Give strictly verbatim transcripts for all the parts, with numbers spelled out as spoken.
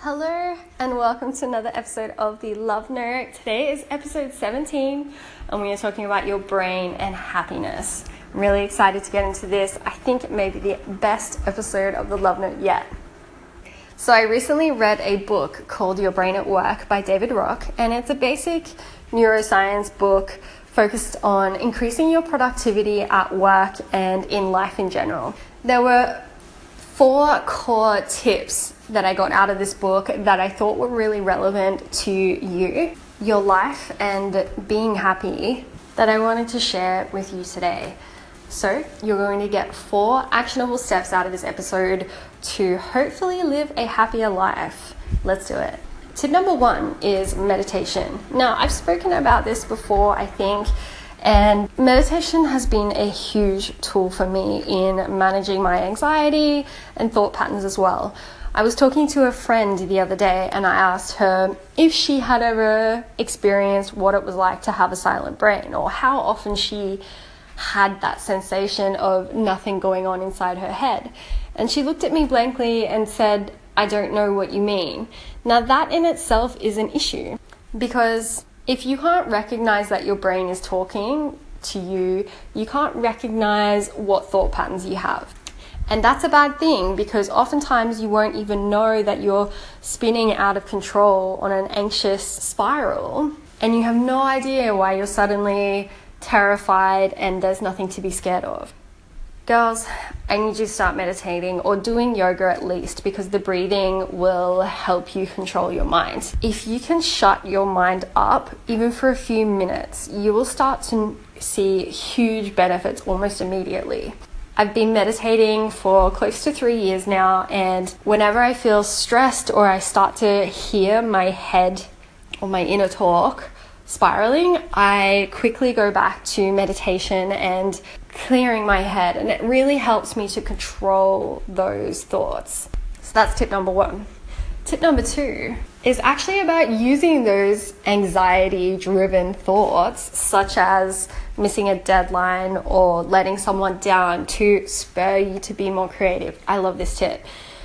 Hello and welcome to another episode of the Love Note. Today is episode seventeen and we are talking about your brain and happiness. I'm really excited to get into this. I think it may be the best episode of the Love Note yet. So I recently read a book called Your Brain at Work by David Rock, and it's a basic neuroscience book focused on increasing your productivity at work and in life in general. There were four core tips that I got out of this book that I thought were really relevant to you, your life, and being happy that I wanted to share with you today. So you're going to get four actionable steps out of this episode to hopefully live a happier life. Let's do it. Tip number one is meditation. Now, I've spoken about this before, I think, and meditation has been a huge tool for me in managing my anxiety and thought patterns as well. I was talking to a friend the other day and I asked her if she had ever experienced what it was like to have a silent brain, or how often she had that sensation of nothing going on inside her head. And she looked at me blankly and said, "I don't know what you mean." Now that in itself is an issue, because if you can't recognize that your brain is talking to you, you can't recognize what thought patterns you have. And that's a bad thing, because oftentimes you won't even know that you're spinning out of control on an anxious spiral, and you have no idea why you're suddenly terrified and there's nothing to be scared of. Girls, I need you to start meditating or doing yoga at least, because the breathing will help you control your mind. If you can shut your mind up, even for a few minutes, you will start to see huge benefits almost immediately. I've been meditating for close to three years now, and whenever I feel stressed or I start to hear my head or my inner talk spiraling, I quickly go back to meditation and clearing my head, and it really helps me to control those thoughts. So that's tip number one. Tip number two is actually about using those anxiety-driven thoughts, such as missing a deadline or letting someone down, to spur you to be more creative. I love this tip.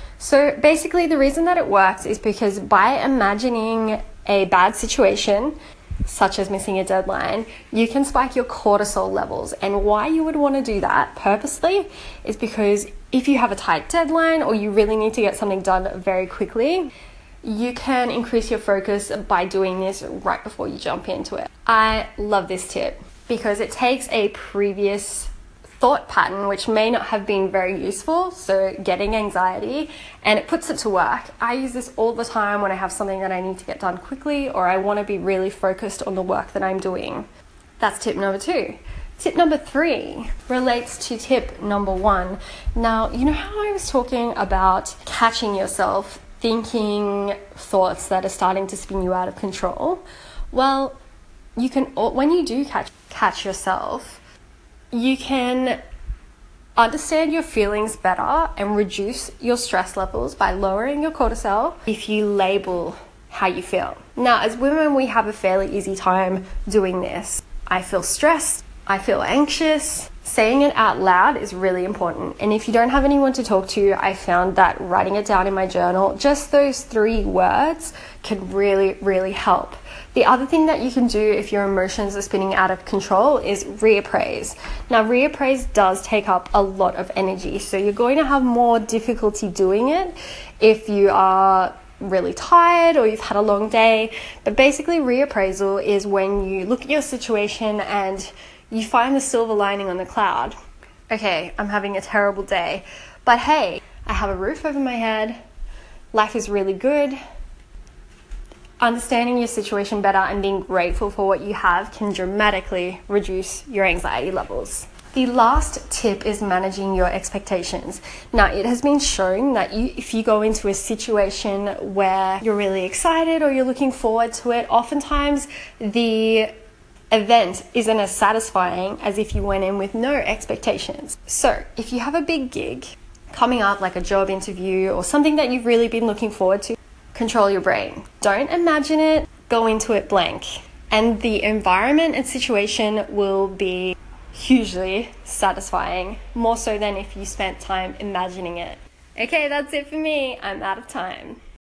So basically the reason that it works is because by imagining a bad situation, such as missing a deadline, you can spike your cortisol levels. And why you would want to do that purposely is because if you have a tight deadline or you really need to get something done very quickly, you can increase your focus by doing this right before you jump into it. I love this tip because it takes a previous thought pattern which may not have been very useful, so getting anxiety, and it puts it to work. I use this all the time when I have something that I need to get done quickly, or I want to be really focused on the work that I'm doing. That's tip number two. Tip number three relates to tip number one. Now, you know how I was talking about catching yourself thinking thoughts that are starting to spin you out of control? Well, you can, when you do catch catch yourself, you can understand your feelings better and reduce your stress levels by lowering your cortisol if you label how you feel. Now, as women, we have a fairly easy time doing this. I feel stressed, I feel anxious. Saying it out loud is really important. And if you don't have anyone to talk to, I found that writing it down in my journal, just those three words, can really, really help. The other thing that you can do if your emotions are spinning out of control is reappraise. Now, reappraise does take up a lot of energy, so you're going to have more difficulty doing it if you are really tired or you've had a long day. But basically, reappraisal is when you look at your situation and you find the silver lining on the cloud. Okay, I'm having a terrible day, but hey, I have a roof over my head. Life is really good. Understanding your situation better and being grateful for what you have can dramatically reduce your anxiety levels. The last tip is managing your expectations. Now, it has been shown that you, if you go into a situation where you're really excited or you're looking forward to it, oftentimes the event isn't as satisfying as if you went in with no expectations. So if you have a big gig coming up, like a job interview or something that you've really been looking forward to, control your brain. Don't imagine it, go into it blank. And the environment and situation will be hugely satisfying, more so than if you spent time imagining it. Okay, that's it for me. I'm out of time.